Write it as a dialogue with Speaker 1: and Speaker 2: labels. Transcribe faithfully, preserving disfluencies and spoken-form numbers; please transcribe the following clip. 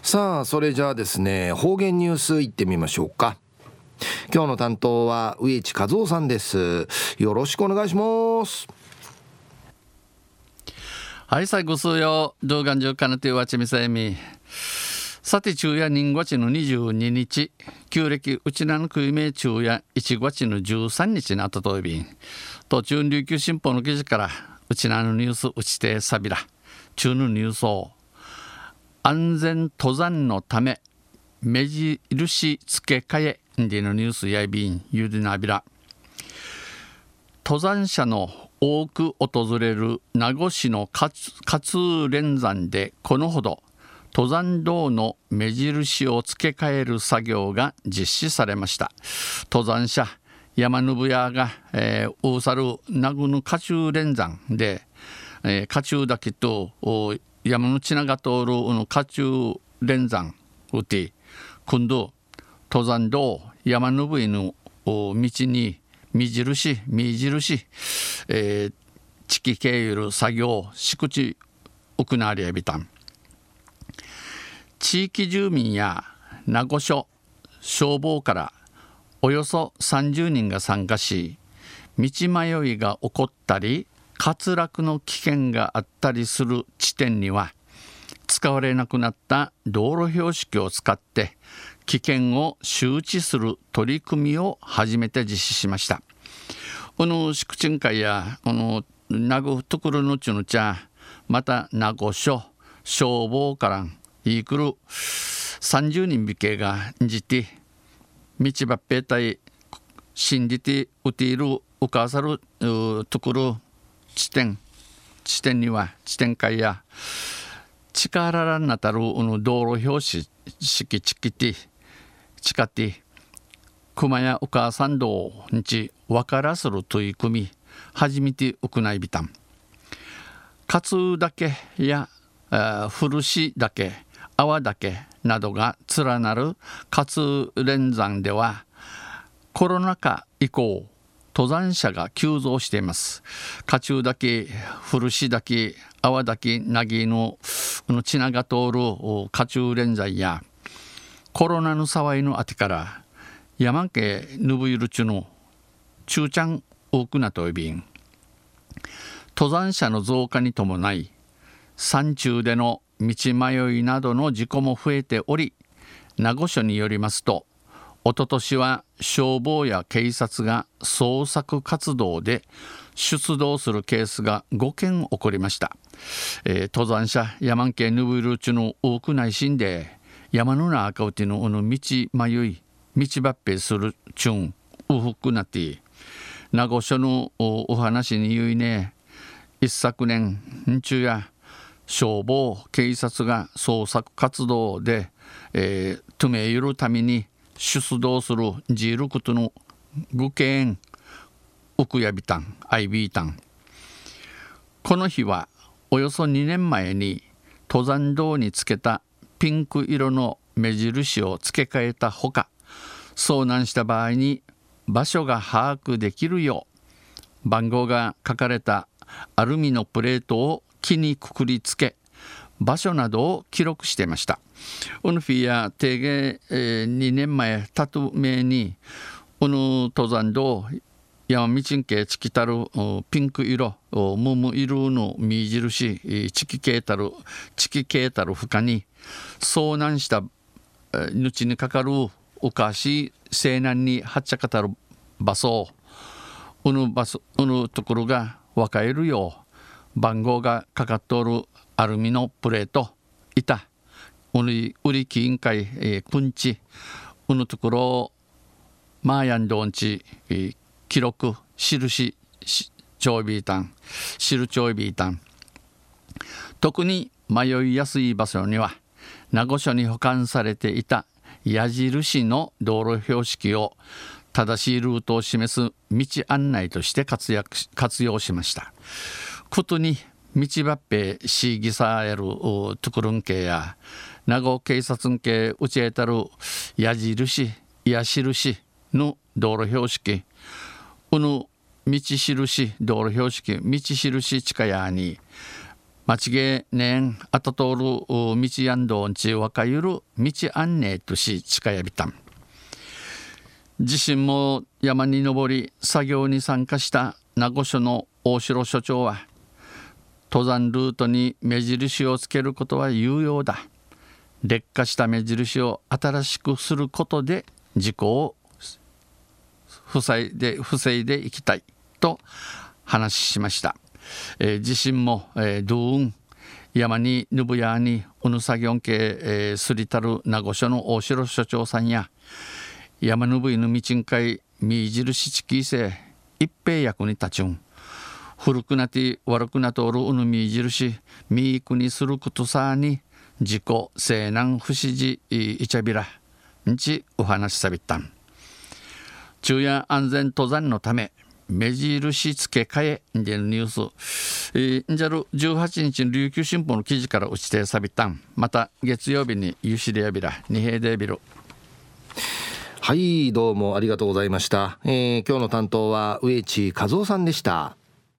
Speaker 1: さあそれじゃあですね、方言ニュースいってみましょうか。今日の担当は植地和夫さんです。よろしくお願いします。
Speaker 2: はい、最後数曜動画中かなというわちみさえみ。さて昼夜人月のにじゅうににち、旧暦うちなのくいめ昼夜いちがつのじゅうさんにちにあったといびん、途中琉球新報の記事からうちなのニュースうちてさびら中のニュースを安全登山のため目印付け替えでのニュースやいびんゆでなびら。登山者の多く訪れる名護市の勝連山でこのほど登山道の目印を付け替える作業が実施されました。登山者山信屋が、えー、うさる名護の勝中連山で、えー、勝中岳と山のちなが通る勝中連山うて今度登山道山信井の道に目印目印、えー、地域経由作業敷地行われやびたん。地域住民や名護署消防からおよそさんじゅうにんが参加し、道迷いが起こったり滑落の危険があったりする地点には使われなくなった道路標識を使って危険を周知する取り組みを初めて実施しました。この宿鎮会やこの名護ところのちのちゃまた名護署消防からいくるさんじゅうにんびけがんじて道ばっぺたい信じてうているうかさるところ地点地点には地点会や力らんなたる道路標識式チキティチカティ熊やお母さん道にちわからする取り組み初めて行いびたん。勝岳や古市岳阿岳などが連なる勝連山ではコロナ禍以降登山者が急増しています。勝中岳古市岳阿岳なぎのちなが通る勝中連山やコロナの騒いのあてから山家ぬぶゆるちゅの中ちゃん多くなといびん。登山者の増加に伴い山中での道迷いなどの事故も増えており、名護署によりますとおととしは消防や警察が捜索活動で出動するケースがごけん起こりました。えー、登山者山家ぬぶゆるちゅの多くないしんで山の中うての道迷い道ばっぺするちゅんうふくなって名護署の お, お話に言いね、一昨年んちゅうや消防警察が捜索活動で、えー、トゥメゆるために出動するジールクトのグケンウクヤビタンアイビータン。この日はおよそにねんまえに登山道につけたピンク色の目印を付け替えたほか、遭難した場合に場所が把握できるよう番号が書かれたアルミのプレートを木にくくりつけ場所などを記録していました。ウヌフィや定芸、えー、にねんまえたとめにウヌ登山道山道んけチキタルピンク色ムム色の目印チキケータルチキケータル深に遭難した後にかかるおかし西南にはっちゃかたる場所うぬ場所うぬところが分かれるよう番号がかかっておるアルミのプレート板うぬ売り委員会、えー、くんちうぬところをマーヤンドンチ、えー、記録印ちょいビータン印ちょいビータン。特に迷いやすい場所には名護署に保管されていた矢印の道路標識を正しいルートを示す道案内として活躍活用しました。ことに道ばっぺしぎさえるところんけや名護警察んけうちえたる矢印矢印の道路標識うぬ道印道路標識道印近やに間違いねんあたとおる道やんどんちわかゆる道案内とし近やびたん。自身も山に登り作業に参加した名護署の大城所長は、登山ルートに目印をつけることは有用だ。劣化した目印を新しくすることで事故を防いで防いでいきたいと話しました。えー、自身も、えー、ドゥーン山にぬぶやにうぬさぎょんけ、えー、すりたる名護署の大城所長さんや山ぬぶいぬみちんかいみいじるしちきいせ一平役に立ちん古くなって悪くなとおるうぬみいじるしみいくにすることさに自己西南不思議いちゃびらんちお話しさびったん。昼夜安全登山のため目印付け替えんでるニュース、えー、んじゃるじゅうはちにちの琉球新報の記事から打ちてさびったん。また月曜日にゆしでやびらにへいでやびる。
Speaker 1: はい、どうもありがとうございました。えー、今日の担当は植地和夫さんでした。